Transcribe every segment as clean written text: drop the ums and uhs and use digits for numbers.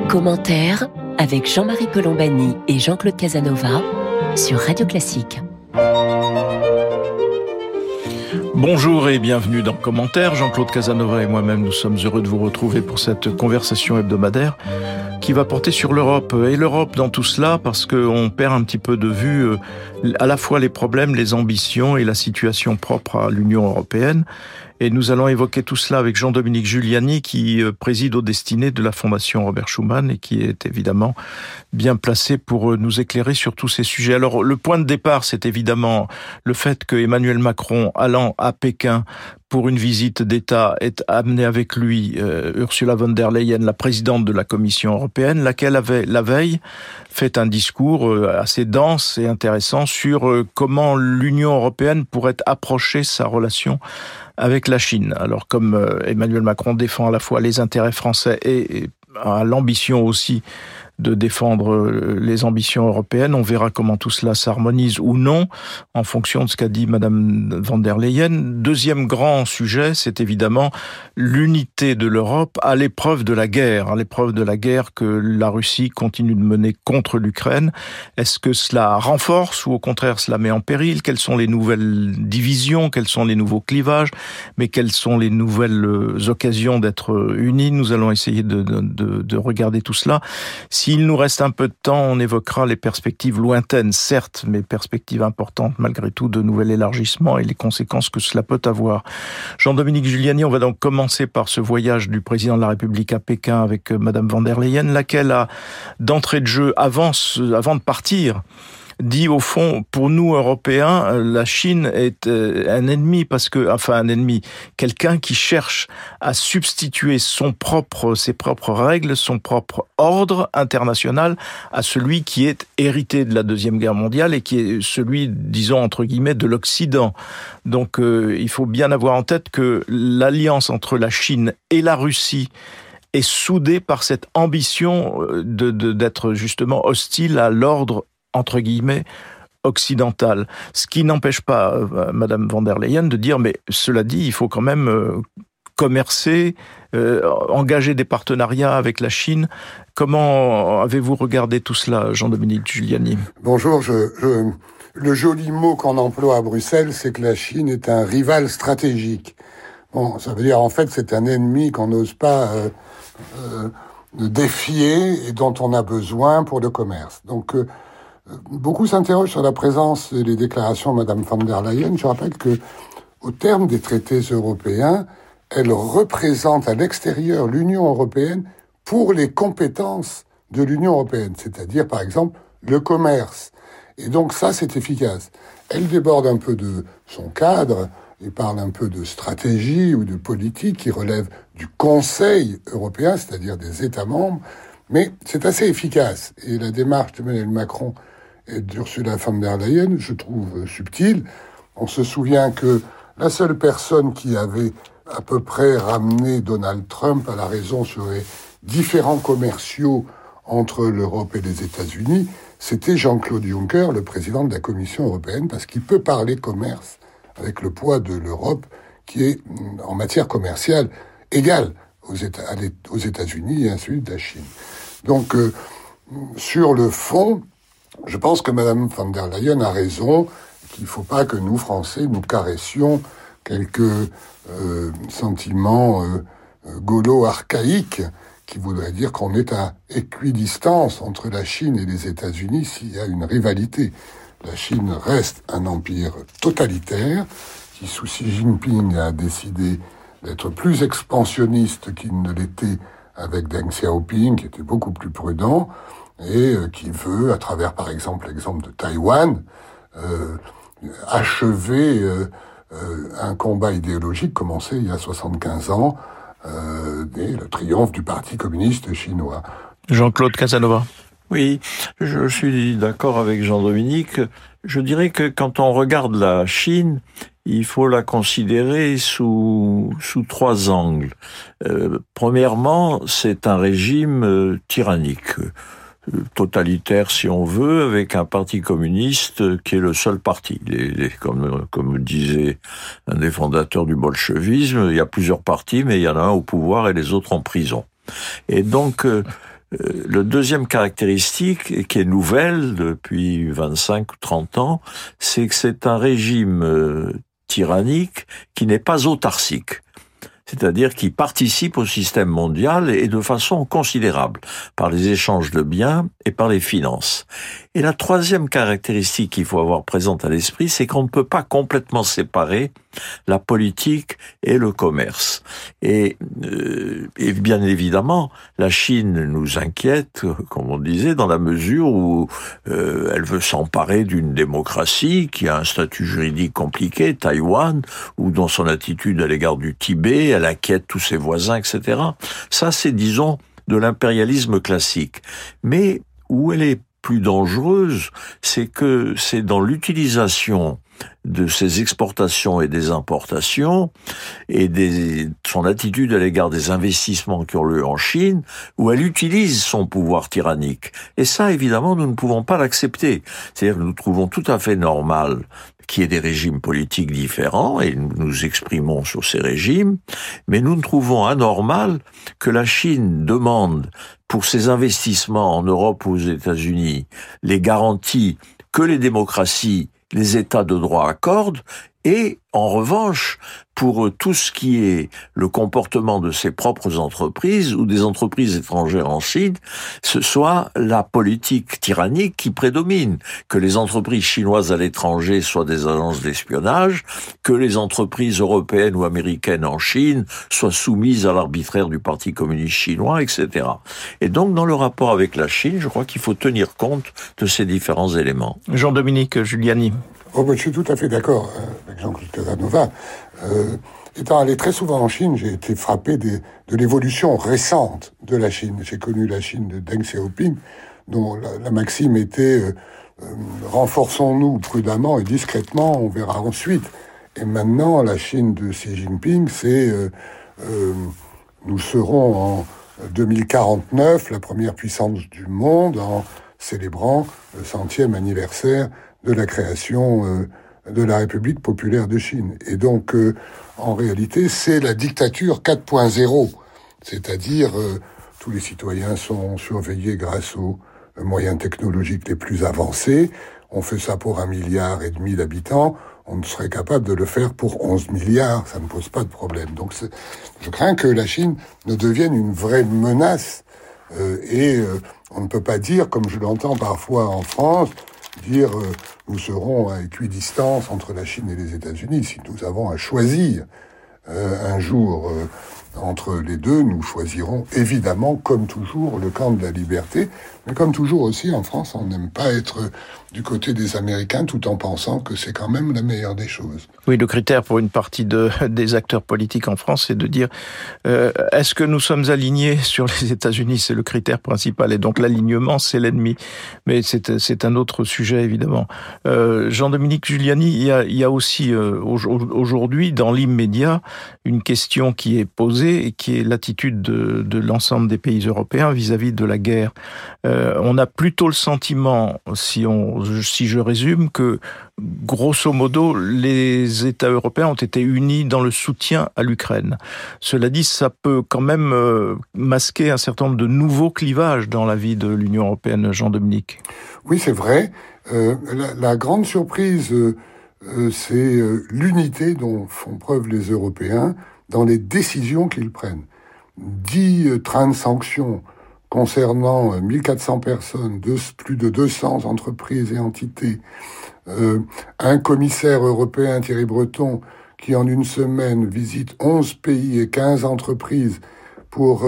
Commentaire avec Jean-Marie Colombani et Jean-Claude Casanova sur Radio Classique. Bonjour et bienvenue dans Commentaire. Jean-Claude Casanova et moi-même, nous sommes heureux de vous retrouver pour cette conversation hebdomadaire qui va porter sur l'Europe. Et l'Europe dans tout cela, parce qu'on perd un petit peu de vue à la fois les problèmes, les ambitions et la situation propre à l'Union européenne. Et nous allons évoquer tout cela avec Jean-Dominique Giuliani, qui préside aux destinées de la Fondation Robert Schuman et qui est évidemment bien placé pour nous éclairer sur tous ces sujets. Alors, le point de départ, c'est évidemment le fait que Emmanuel Macron, allant à Pékin pour une visite d'État, ait amené avec lui Ursula von der Leyen, la présidente de la Commission européenne, laquelle avait, la veille, fait un discours assez dense et intéressant sur comment l'Union européenne pourrait approcher sa relation avec la Chine. Alors, comme Emmanuel Macron défend à la fois les intérêts français et a l'ambition aussi de défendre les ambitions européennes, on verra comment tout cela s'harmonise ou non en fonction de ce qu'a dit Madame von der Leyen. Deuxième grand sujet, c'est évidemment l'unité de l'Europe à l'épreuve de la guerre, que la Russie continue de mener contre l'Ukraine. Est-ce que cela renforce ou au contraire cela met en péril? Quelles sont les nouvelles divisions? Quels sont les nouveaux clivages? Mais quelles sont les nouvelles occasions d'être unis? Nous allons essayer de regarder tout cela. S'il nous reste un peu de temps, on évoquera les perspectives lointaines, certes, mais perspectives importantes malgré tout de nouvel élargissement et les conséquences que cela peut avoir. Jean-Dominique Giuliani, on va donc commencer par ce voyage du président de la République à Pékin avec Madame von der Leyen, laquelle a, d'entrée de jeu, avant de partir, dit au fond, pour nous Européens, la Chine est un ennemi quelqu'un qui cherche à substituer ses propres règles, son propre ordre international à celui qui est hérité de la Deuxième Guerre mondiale et qui est celui, disons entre guillemets, de l'Occident. Donc il faut bien avoir en tête que l'alliance entre la Chine et la Russie est soudée par cette ambition d'être justement hostile à l'ordre entre guillemets, occidentale. Ce qui n'empêche pas Madame von der Leyen de dire, mais cela dit, il faut quand même commercer, engager des partenariats avec la Chine. Comment avez-vous regardé tout cela, Jean-Dominique Giuliani? Bonjour, le joli mot qu'on emploie à Bruxelles, c'est que la Chine est un rival stratégique. Bon, ça veut dire en fait c'est un ennemi qu'on n'ose pas défier et dont on a besoin pour le commerce. Donc beaucoup s'interrogent sur la présence et les déclarations de Madame von der Leyen. Je rappelle que, au terme des traités européens, elle représente à l'extérieur l'Union européenne pour les compétences de l'Union européenne, c'est-à-dire, par exemple, le commerce. Et donc ça, c'est efficace. Elle déborde un peu de son cadre et parle un peu de stratégie ou de politique qui relève du Conseil européen, c'est-à-dire des États membres, mais c'est assez efficace. Et la démarche d'Emmanuel Macron et d'Ursula von der Leyen, je trouve subtile. On se souvient que la seule personne qui avait à peu près ramené Donald Trump à la raison sur les différends commerciaux entre l'Europe et les États-Unis, c'était Jean-Claude Juncker, le président de la Commission européenne, parce qu'il peut parler commerce avec le poids de l'Europe qui est, en matière commerciale, égal aux États-Unis et à celui de la Chine. Donc, sur le fond, je pense que Madame von der Leyen a raison, qu'il ne faut pas que nous, Français, nous caressions quelques sentiments gaulo-archaïques qui voudraient dire qu'on est à équidistance entre la Chine et les États-Unis s'il y a une rivalité. La Chine reste un empire totalitaire qui, sous Xi Jinping, a décidé d'être plus expansionniste qu'il ne l'était avec Deng Xiaoping, qui était beaucoup plus prudent, et qui veut, à travers par exemple l'exemple de Taïwan, achever un combat idéologique commencé il y a 75 ans, et le triomphe du Parti communiste chinois. Jean-Claude Casanova. Oui, je suis d'accord avec Jean-Dominique. Je dirais que quand on regarde la Chine, il faut la considérer sous trois angles. Premièrement, c'est un régime tyrannique, totalitaire si on veut, avec un parti communiste qui est le seul parti. Comme disait un des fondateurs du bolchevisme, il y a plusieurs partis, mais il y en a un au pouvoir et les autres en prison. Et donc, Le deuxième caractéristique, et qui est nouvelle depuis 25 ou 30 ans, c'est que c'est un régime tyrannique qui n'est pas autarcique. C'est-à-dire qui participe au système mondial et de façon considérable, par les échanges de biens et par les finances. Et la troisième caractéristique qu'il faut avoir présente à l'esprit, c'est qu'on ne peut pas complètement séparer la politique et le commerce. Et bien évidemment, la Chine nous inquiète, comme on disait, dans la mesure où elle veut s'emparer d'une démocratie qui a un statut juridique compliqué, Taïwan, ou dans son attitude à l'égard du Tibet, elle inquiète tous ses voisins, etc. Ça, c'est, disons, de l'impérialisme classique. Mais où elle est plus dangereuse, c'est que c'est dans l'utilisation de ses exportations et des importations et son attitude à l'égard des investissements qui ont lieu en Chine, où elle utilise son pouvoir tyrannique. Et ça, évidemment, nous ne pouvons pas l'accepter. C'est-à-dire que nous trouvons tout à fait normal qu'il y ait des régimes politiques différents, et nous nous exprimons sur ces régimes, mais nous ne trouvons anormal que la Chine demande, pour ses investissements en Europe ou aux États-Unis, les garanties que les démocraties, les États de droit accordent, et en revanche, pour tout ce qui est le comportement de ses propres entreprises ou des entreprises étrangères en Chine, ce soit la politique tyrannique qui prédomine, que les entreprises chinoises à l'étranger soient des agences d'espionnage, que les entreprises européennes ou américaines en Chine soient soumises à l'arbitraire du Parti communiste chinois, etc. Et donc, dans le rapport avec la Chine, je crois qu'il faut tenir compte de ces différents éléments. Jean-Dominique Giuliani. Je suis tout à fait d'accord avec Jean-Claude Casanova. Étant allé très souvent en Chine, j'ai été frappé de l'évolution récente de la Chine. J'ai connu la Chine de Deng Xiaoping, dont la maxime était renforçons-nous prudemment et discrètement, on verra ensuite. Et maintenant, la Chine de Xi Jinping, c'est nous serons en 2049 la première puissance du monde en célébrant le 100e anniversaire de la création de la République populaire de Chine. Et donc, en réalité, c'est la dictature 4.0, c'est-à-dire tous les citoyens sont surveillés grâce aux moyens technologiques les plus avancés. On fait ça pour 1,5 milliard d'habitants, on serait capable de le faire pour 11 milliards, ça ne pose pas de problème. Donc, je crains que la Chine ne devienne une vraie menace, et on ne peut pas dire, comme je l'entends parfois en France, dire nous serons à équidistance entre la Chine et les États-Unis. Si nous avons à choisir un jour entre les deux, nous choisirons évidemment, comme toujours, le camp de la liberté. Mais comme toujours aussi, en France, on n'aime pas être du côté des Américains tout en pensant que c'est quand même la meilleure des choses. Oui, le critère pour une partie des acteurs politiques en France, c'est de dire est-ce que nous sommes alignés sur les États-Unis? C'est le critère principal. Et donc l'alignement, c'est l'ennemi. Mais c'est un autre sujet, évidemment. Jean-Dominique Giuliani, il y a aussi aujourd'hui, dans l'immédiat, une question qui est posée et qui est l'attitude de l'ensemble des pays européens vis-à-vis de la guerre. On a plutôt le sentiment, si je résume, que grosso modo, les États européens ont été unis dans le soutien à l'Ukraine. Cela dit, ça peut quand même masquer un certain nombre de nouveaux clivages dans la vie de l'Union européenne, Jean-Dominique. Oui, c'est vrai. La grande surprise, c'est l'unité dont font preuve les Européens dans les décisions qu'ils prennent. 10 trains de sanctions concernant 1400 personnes, plus de 200 entreprises et entités, un commissaire européen, Thierry Breton, qui en une semaine visite 11 pays et 15 entreprises pour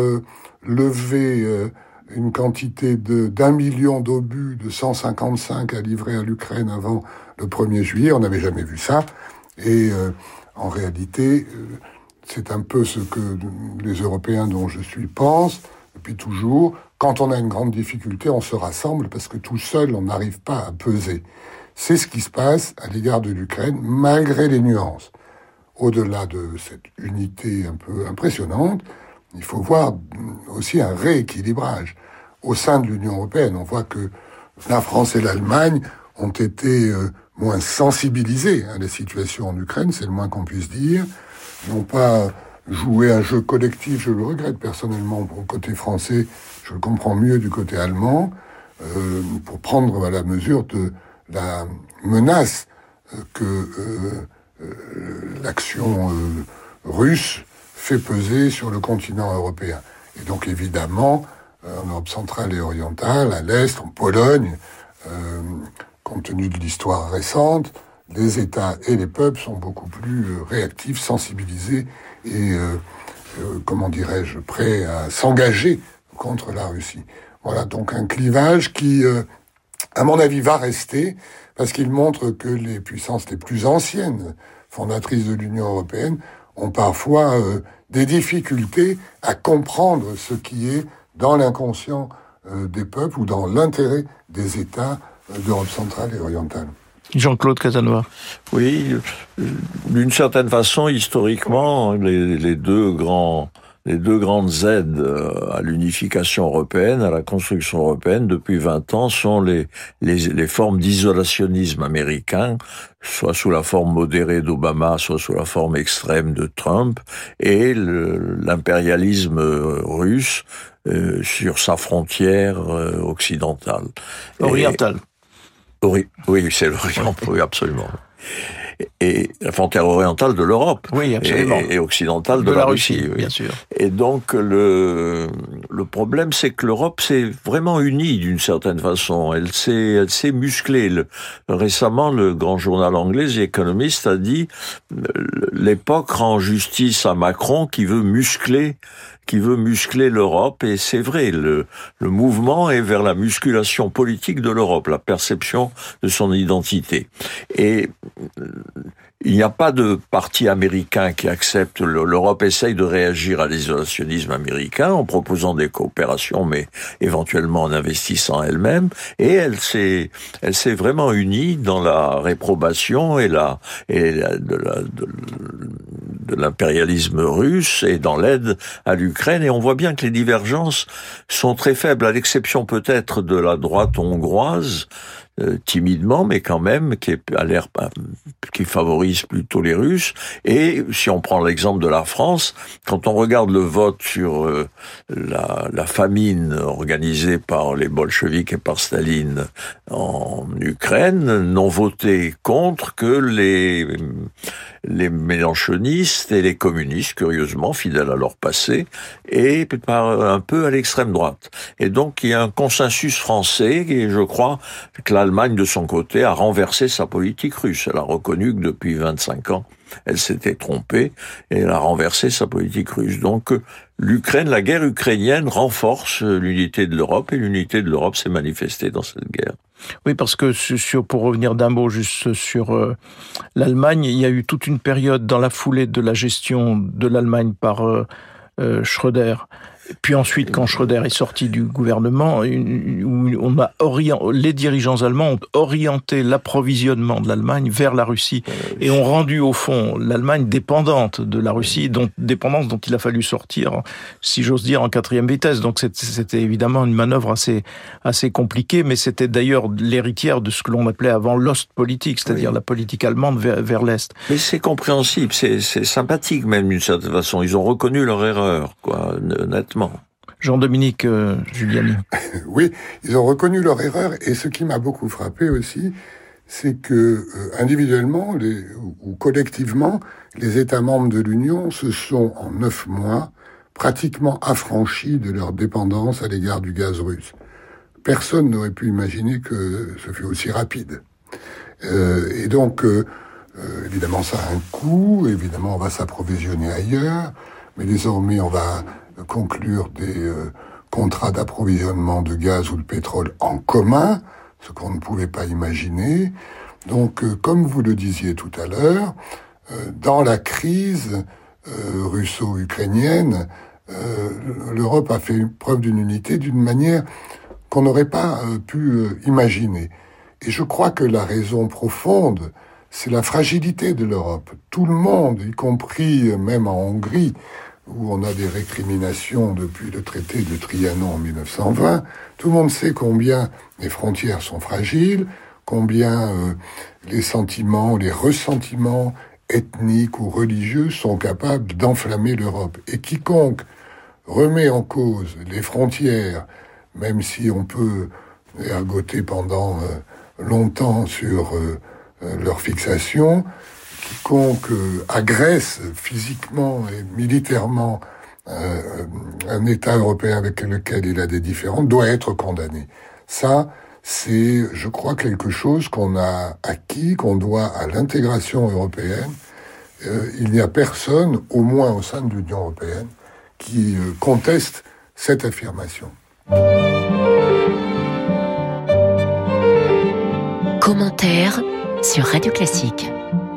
lever une quantité d'1 million d'obus, de 155 à livrer à l'Ukraine avant le 1er juillet. On n'avait jamais vu ça. Et en réalité, c'est un peu ce que les Européens dont je suis pensent depuis toujours. Quand on a une grande difficulté, on se rassemble parce que tout seul, on n'arrive pas à peser. C'est ce qui se passe à l'égard de l'Ukraine, malgré les nuances. Au-delà de cette unité un peu impressionnante, il faut voir aussi un rééquilibrage. Au sein de l'Union européenne, on voit que la France et l'Allemagne ont été moins sensibilisés à la situation en Ukraine, c'est le moins qu'on puisse dire, n'ont pas jouer un jeu collectif, je le regrette personnellement pour le côté français, je le comprends mieux du côté allemand, pour prendre la mesure de la menace que l'action russe fait peser sur le continent européen. Et donc évidemment, en Europe centrale et orientale, à l'Est, en Pologne, compte tenu de l'histoire récente, les États et les peuples sont beaucoup plus réactifs, sensibilisés et, prêts à s'engager contre la Russie. Voilà, donc un clivage qui, à mon avis, va rester, parce qu'il montre que les puissances les plus anciennes, fondatrices de l'Union européenne, ont parfois des difficultés à comprendre ce qui est dans l'inconscient des peuples ou dans l'intérêt des États d'Europe centrale et orientale. Jean-Claude Casanova. Oui, d'une certaine façon, historiquement, les deux grandes aides à l'unification européenne, à la construction européenne, depuis 20 ans, sont les formes d'isolationnisme américain, soit sous la forme modérée d'Obama, soit sous la forme extrême de Trump, et l'impérialisme russe sur sa frontière occidentale. Orientale. Oui, c'est l'Orient, oui, absolument. Et la frontière orientale de l'Europe. Oui, absolument. Et occidentale de la Russie, oui. Bien sûr. Et donc, le problème, c'est que l'Europe s'est vraiment unie d'une certaine façon. Elle s'est musclée. Récemment, le grand journal anglais, The Economist, a dit l'époque rend justice à Macron qui veut muscler l'Europe, et c'est vrai, le mouvement est vers la musculation politique de l'Europe, la perception de son identité. Et il n'y a pas de parti américain qui accepte. L'Europe essaye de réagir à l'isolationnisme américain en proposant des coopérations, mais éventuellement en investissant elle-même. Et elle s'est vraiment unie dans la réprobation de l'impérialisme russe et dans l'aide à l'Ukraine. Et on voit bien que les divergences sont très faibles, à l'exception peut-être de la droite hongroise, timidement, mais quand même, qui favorise plutôt les Russes. Et si on prend l'exemple de la France, quand on regarde le vote sur la famine organisée par les bolcheviks et par Staline en Ukraine, n'ont voté contre que les mélenchonistes et les communistes, curieusement, fidèles à leur passé, et un peu à l'extrême droite. Et donc, il y a un consensus français, et je crois que l'Allemagne, de son côté, a renversé sa politique russe. Elle a reconnu que depuis 25 ans, elle s'était trompée, et elle a renversé sa politique russe. Donc, la guerre ukrainienne renforce l'unité de l'Europe, et l'unité de l'Europe s'est manifestée dans cette guerre. Oui, parce que pour revenir d'un mot juste sur l'Allemagne, il y a eu toute une période dans la foulée de la gestion de l'Allemagne par Schröder. Puis ensuite, quand Schröder est sorti du gouvernement, les dirigeants allemands ont orienté l'approvisionnement de l'Allemagne vers la Russie et ont rendu au fond l'Allemagne dépendante de la Russie, dépendance dont il a fallu sortir, si j'ose dire, en 4e vitesse. Donc c'était évidemment une manœuvre assez compliquée, mais c'était d'ailleurs l'héritière de ce que l'on appelait avant l'Ostpolitik, c'est-à-dire la politique allemande vers l'Est. Mais c'est compréhensible, c'est sympathique même d'une certaine façon. Ils ont reconnu leur erreur, nettement. Jean-Dominique Giuliani. Oui, ils ont reconnu leur erreur, et ce qui m'a beaucoup frappé aussi, c'est que individuellement ou collectivement, les États membres de l'Union se sont, en 9 mois, pratiquement affranchis de leur dépendance à l'égard du gaz russe. Personne n'aurait pu imaginer que ce fût aussi rapide. Et donc, évidemment, ça a un coût, évidemment, on va s'approvisionner ailleurs, mais désormais, on va conclure des contrats d'approvisionnement de gaz ou de pétrole en commun, ce qu'on ne pouvait pas imaginer. Donc, comme vous le disiez tout à l'heure, dans la crise russo-ukrainienne, l'Europe a fait preuve d'une unité d'une manière qu'on n'aurait pas pu imaginer. Et je crois que la raison profonde, c'est la fragilité de l'Europe. Tout le monde, y compris même en Hongrie, où on a des récriminations depuis le traité de Trianon en 1920, tout le monde sait combien les frontières sont fragiles, combien les sentiments, les ressentiments ethniques ou religieuses sont capables d'enflammer l'Europe. Et quiconque remet en cause les frontières, même si on peut ergoter pendant longtemps sur leur fixation, quiconque agresse physiquement et militairement un État européen avec lequel il a des différends doit être condamné. Ça, c'est, je crois, quelque chose qu'on a acquis, qu'on doit à l'intégration européenne. Il n'y a personne, au moins au sein de l'Union européenne, qui conteste cette affirmation. Commentaire sur Radio Classique.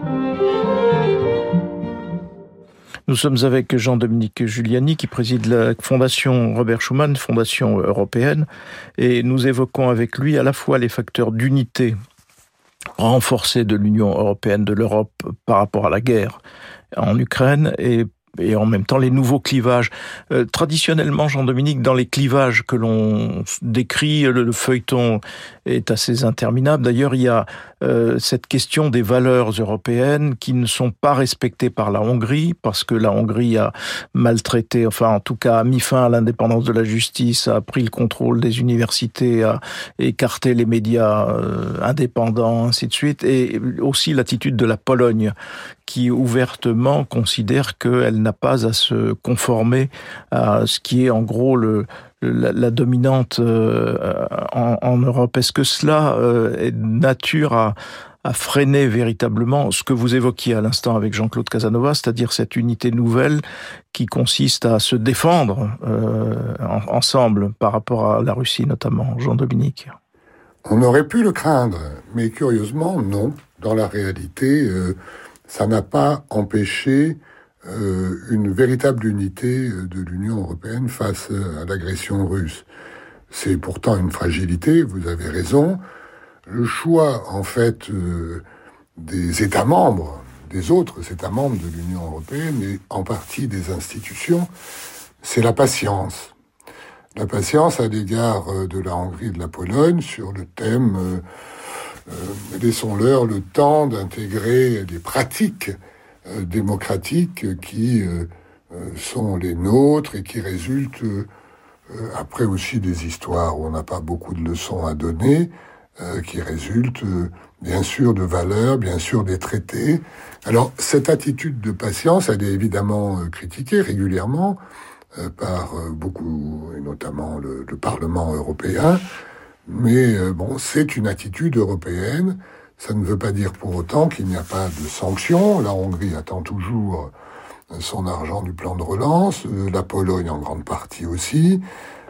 Nous sommes avec Jean-Dominique Giuliani qui préside la Fondation Robert Schuman, Fondation européenne, et nous évoquons avec lui à la fois les facteurs d'unité renforcée de l'Union européenne, de l'Europe par rapport à la guerre en Ukraine et en même temps les nouveaux clivages. Traditionnellement, Jean-Dominique, dans les clivages que l'on décrit, le feuilleton est assez interminable. D'ailleurs, il y a cette question des valeurs européennes qui ne sont pas respectées par la Hongrie, parce que la Hongrie a maltraité, enfin en tout cas a mis fin à l'indépendance de la justice, a pris le contrôle des universités, a écarté les médias indépendants, ainsi de suite, et aussi l'attitude de la Pologne, qui ouvertement considère qu'elle n'a pas à se conformer à ce qui est en gros la dominante en Europe. Est-ce que cela est de nature à freiner véritablement ce que vous évoquiez à l'instant avec Jean-Claude Casanova, c'est-à-dire cette unité nouvelle qui consiste à se défendre ensemble par rapport à la Russie notamment, Jean-Dominique? On aurait pu le craindre, mais curieusement, non. Dans la réalité, ça n'a pas empêché une véritable unité de l'Union européenne face à l'agression russe. C'est pourtant une fragilité, vous avez raison. Le choix, en fait, des États membres, des autres États membres de l'Union européenne, et en partie des institutions, c'est la patience. La patience à l'égard de la Hongrie et de la Pologne sur le thème laissons-leur le temps d'intégrer des pratiques démocratiques qui sont les nôtres et qui résultent après aussi des histoires où on n'a pas beaucoup de leçons à donner, qui résultent bien sûr de valeurs, bien sûr des traités. Alors cette attitude de patience, elle est évidemment critiquée régulièrement par beaucoup, et notamment le Parlement européen. Mais bon, c'est une attitude européenne. Ça ne veut pas dire pour autant qu'il n'y a pas de sanctions. La Hongrie attend toujours son argent du plan de relance, la Pologne en grande partie aussi.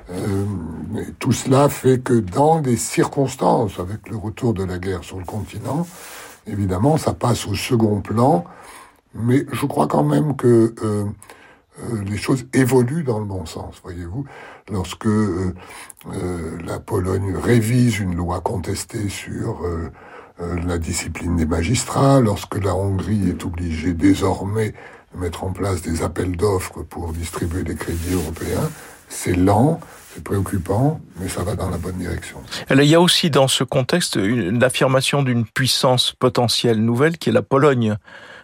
Tout cela fait que dans des circonstances, avec le retour de la guerre sur le continent, évidemment, ça passe au second plan. Mais je crois quand même que les choses évoluent dans le bon sens, voyez-vous. Lorsque la Pologne révise une loi contestée sur la discipline des magistrats, lorsque la Hongrie est obligée désormais de mettre en place des appels d'offres pour distribuer des crédits européens, c'est lent, c'est préoccupant, mais ça va dans la bonne direction. Il y a aussi dans ce contexte l'affirmation d'une puissance potentielle nouvelle qui est la Pologne.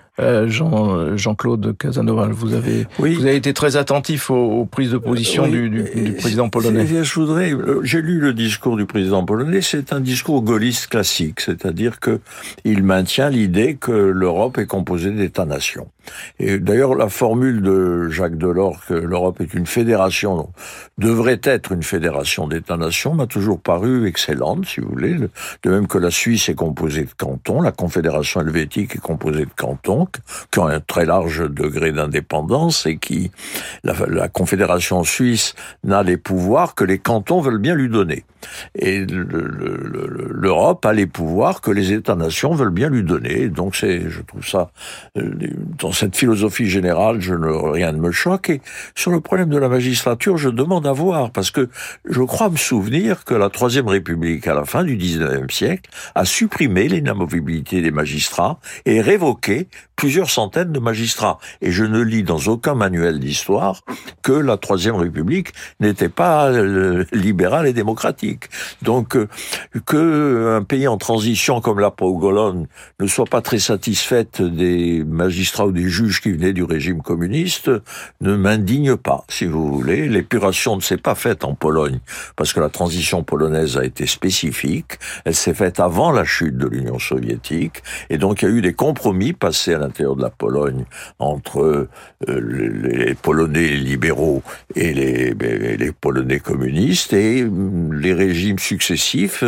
Jean-Claude Casanova, vous avez été très attentif aux prises de position du président polonais. J'ai lu le discours du président polonais, c'est un discours gaulliste classique, c'est-à-dire que il maintient l'idée que l'Europe est composée d'États-nations. Et d'ailleurs, la formule de Jacques Delors que l'Europe est une fédération, devrait être une fédération d'États-nations, m'a toujours paru excellente, si vous voulez. De même que la Suisse est composée de cantons, la Confédération helvétique est composée de cantons, qui ont un très large degré d'indépendance et qui, la Confédération suisse n'a les pouvoirs que les cantons veulent bien lui donner. Et l'Europe a les pouvoirs que les États-nations veulent bien lui donner. Donc je trouve ça, dans cette philosophie générale, rien ne me choque. Et sur le problème de la magistrature, je demande à voir, parce que je crois me souvenir que la Troisième République, à la fin du XIXe siècle, a supprimé l'inamovibilité des magistrats et révoqué plusieurs centaines de magistrats. Et je ne lis dans aucun manuel d'histoire que la Troisième République n'était pas libérale et démocratique. Donc, que un pays en transition comme la Pologne ne soit pas très satisfaite des magistrats ou des juges qui venaient du régime communiste ne m'indigne pas, si vous voulez. L'épuration ne s'est pas faite en Pologne, parce que la transition polonaise a été spécifique. Elle s'est faite avant la chute de l'Union soviétique, et donc il y a eu des compromis passés à l'intérieur de la Pologne entre les Polonais libéraux et les Polonais communistes, et les régimes successifs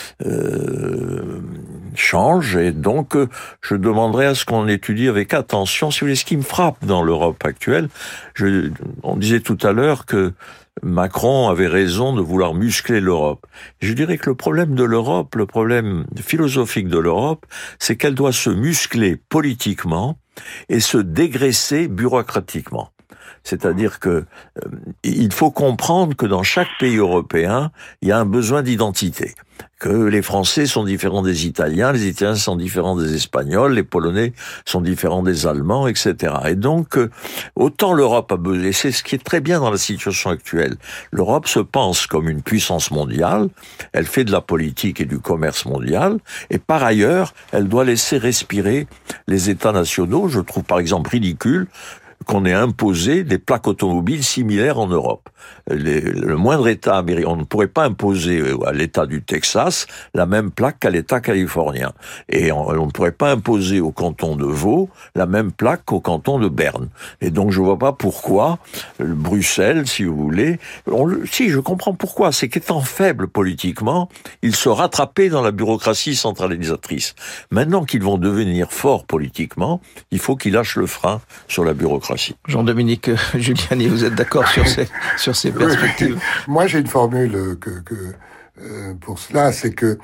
changent, et donc je demanderai à ce qu'on étudie avec attention, si vous voulez, ce qui me frappe dans l'Europe actuelle. On disait tout à l'heure que Macron avait raison de vouloir muscler l'Europe. Je dirais que le problème de l'Europe, le problème philosophique de l'Europe, c'est qu'elle doit se muscler politiquement et se dégraisser bureaucratiquement. C'est-à-dire que il faut comprendre que dans chaque pays européen, il y a un besoin d'identité. Que les Français sont différents des Italiens, les Italiens sont différents des Espagnols, les Polonais sont différents des Allemands, etc. Et donc, autant l'Europe a besoin, et c'est ce qui est très bien dans la situation actuelle, l'Europe se pense comme une puissance mondiale, elle fait de la politique et du commerce mondial, et par ailleurs, elle doit laisser respirer les États nationaux. Je trouve par exemple ridicule qu'on ait imposé des plaques automobiles similaires en Europe. Le moindre État américain, on ne pourrait pas imposer à l'État du Texas la même plaque qu'à l'État californien. Et on ne pourrait pas imposer au canton de Vaud la même plaque qu'au canton de Berne. Et donc je vois pas pourquoi Bruxelles, si vous voulez, si je comprends pourquoi, c'est qu'étant faible politiquement, ils se rattrapaient dans la bureaucratie centralisatrice. Maintenant qu'ils vont devenir forts politiquement, il faut qu'ils lâchent le frein sur la bureaucratie. Jean-Dominique Giuliani, vous êtes d'accord sur ces perspectives? Oui. Moi, j'ai une formule pour cela, c'est que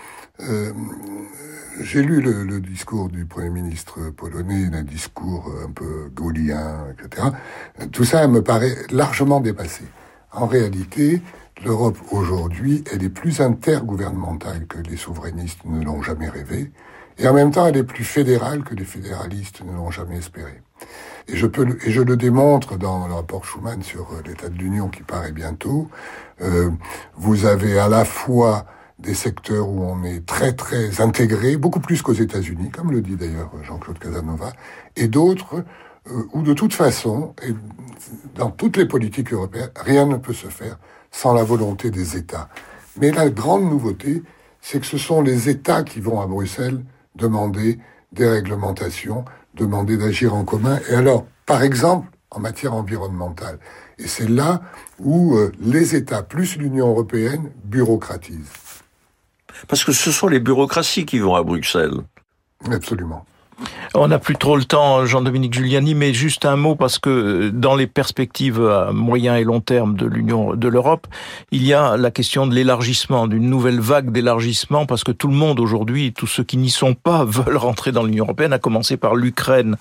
j'ai lu le discours du Premier ministre polonais, un discours un peu gaullien, etc. Tout ça me paraît largement dépassé. En réalité, l'Europe aujourd'hui, elle est plus intergouvernementale que les souverainistes ne l'ont jamais rêvé, et en même temps, elle est plus fédérale que les fédéralistes ne l'ont jamais espéré. Et je le démontre dans le rapport Schuman sur l'état de l'Union qui paraît bientôt. Vous avez à la fois des secteurs où on est très très intégré, beaucoup plus qu'aux États-Unis, comme le dit d'ailleurs Jean-Claude Casanova, et d'autres où de toute façon, et dans toutes les politiques européennes, rien ne peut se faire sans la volonté des États. Mais la grande nouveauté, c'est que ce sont les États qui vont à Bruxelles demander des réglementations, demander d'agir en commun. Et alors, par exemple, en matière environnementale. Et c'est là où les États plus l'Union européenne bureaucratisent. Parce que ce sont les bureaucraties qui vont à Bruxelles. Absolument. On n'a plus trop le temps, Jean-Dominique Giuliani, mais juste un mot, parce que dans les perspectives à moyen et long terme de l'Europe, il y a la question de l'élargissement, d'une nouvelle vague d'élargissement, parce que tout le monde aujourd'hui, tous ceux qui n'y sont pas, veulent rentrer dans l'Union européenne, à commencer par l'Ukraine.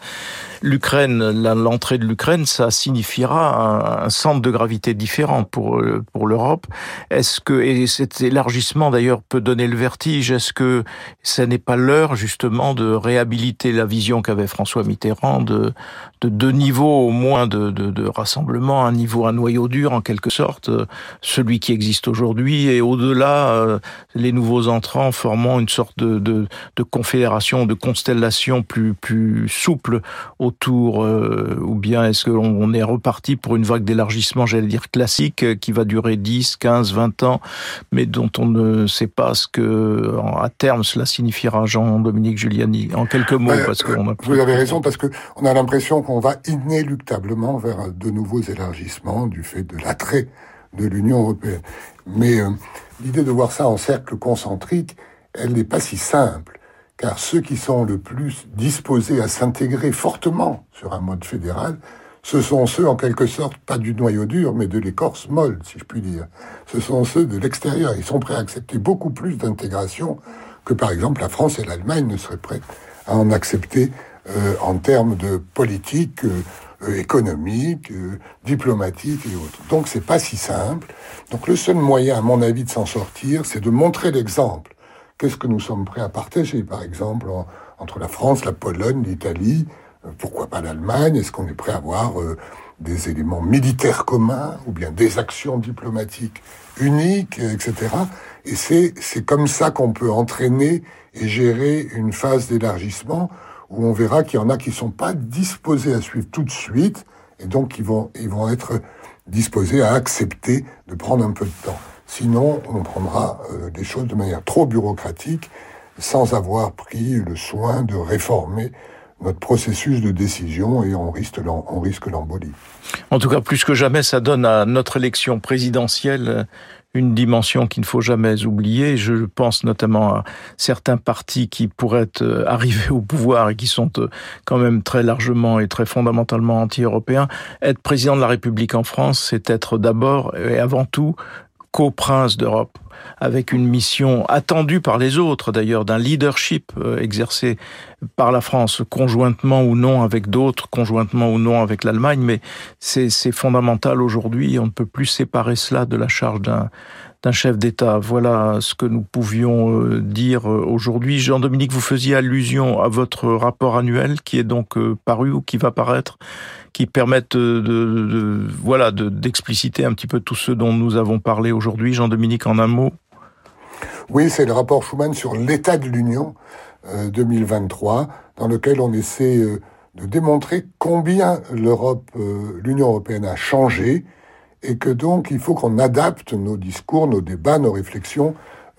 L'entrée de l'Ukraine, ça signifiera un centre de gravité différent pour l'Europe. Est-ce que, et cet élargissement d'ailleurs peut donner le vertige, est-ce que ça n'est pas l'heure justement de réhabiliter la vision qu'avait François Mitterrand de deux niveaux au moins de rassemblement, un noyau dur en quelque sorte, celui qui existe aujourd'hui, et au-delà les nouveaux entrants formant une sorte de confédération, de constellation plus souple autour, ou bien est-ce qu'on est reparti pour une vague d'élargissement, j'allais dire classique, qui va durer 10, 15, 20 ans, mais dont on ne sait pas ce que à terme cela signifiera. Jean-Dominique Giuliani, en quelques mots. Parce que vous avez raison, parce que on a l'impression qu'on va inéluctablement vers de nouveaux élargissements du fait de l'attrait de l'Union européenne. Mais l'idée de voir ça en cercle concentrique, elle n'est pas si simple, car ceux qui sont le plus disposés à s'intégrer fortement sur un mode fédéral, ce sont ceux, en quelque sorte, pas du noyau dur, mais de l'écorce molle, si je puis dire. Ce sont ceux de l'extérieur. Ils sont prêts à accepter beaucoup plus d'intégration que, par exemple, la France et l'Allemagne ne seraient prêtes à en accepter en termes de politique économique, diplomatique et autres. Donc c'est pas si simple. Donc le seul moyen, à mon avis, de s'en sortir, c'est de montrer l'exemple. Qu'est-ce que nous sommes prêts à partager, par exemple, entre la France, la Pologne, l'Italie, Pourquoi pas l'Allemagne? Est-ce qu'on est prêt à avoir des éléments militaires communs ou bien des actions diplomatiques uniques, etc. Et c'est comme ça qu'on peut entraîner et gérer une phase d'élargissement où on verra qu'il y en a qui sont pas disposés à suivre tout de suite et donc ils vont être disposés à accepter de prendre un peu de temps. Sinon, on prendra des choses de manière trop bureaucratique sans avoir pris le soin de réformer notre processus de décision et on risque l'embolie. En tout cas, plus que jamais, ça donne à notre élection présidentielle une dimension qu'il ne faut jamais oublier. Je pense notamment à certains partis qui pourraient arriver au pouvoir et qui sont quand même très largement et très fondamentalement anti-européens. Être président de la République en France, c'est être d'abord et avant tout co-prince d'Europe, avec une mission attendue par les autres, d'ailleurs, d'un leadership exercé par la France, conjointement ou non avec d'autres, conjointement ou non avec l'Allemagne, mais c'est fondamental aujourd'hui, on ne peut plus séparer cela de la charge d'un chef d'État. Voilà ce que nous pouvions dire aujourd'hui. Jean-Dominique, vous faisiez allusion à votre rapport annuel qui est donc paru ou qui va paraître, qui permettent d'expliciter un petit peu tout ce dont nous avons parlé aujourd'hui. Jean-Dominique, en un mot. Oui, c'est le rapport Schuman sur l'état de l'Union 2023, dans lequel on essaie de démontrer combien l'Union européenne a changé et que donc il faut qu'on adapte nos discours, nos débats, nos réflexions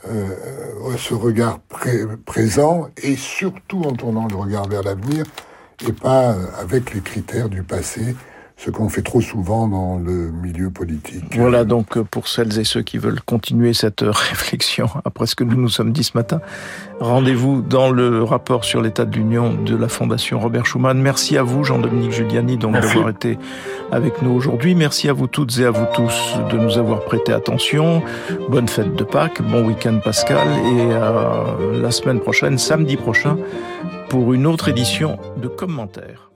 à ce regard présent et surtout en tournant le regard vers l'avenir et pas avec les critères du passé, ce qu'on fait trop souvent dans le milieu politique. Voilà donc pour celles et ceux qui veulent continuer cette réflexion après ce que nous nous sommes dit ce matin, rendez-vous dans le rapport sur l'état de l'Union de la Fondation Robert Schuman. Merci à vous Jean-Dominique Giuliani d'avoir été avec nous aujourd'hui. Merci à vous toutes et à vous tous de nous avoir prêté attention. Bonne fête de Pâques, bon week-end Pascal et la semaine prochaine, samedi prochain, pour une autre édition de Commentaires.